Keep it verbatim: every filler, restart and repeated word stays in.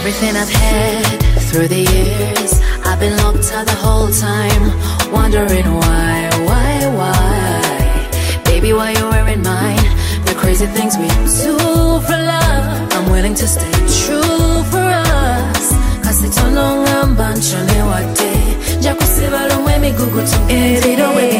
everything I've had through the years. I've been locked out the whole time, wondering why, why, why. Baby, why you wearing mine? The crazy things we do for love. I'm willing to stay true for us. Cause it's on long run bunch on a what day. Jaco se balon we mi gugu to it.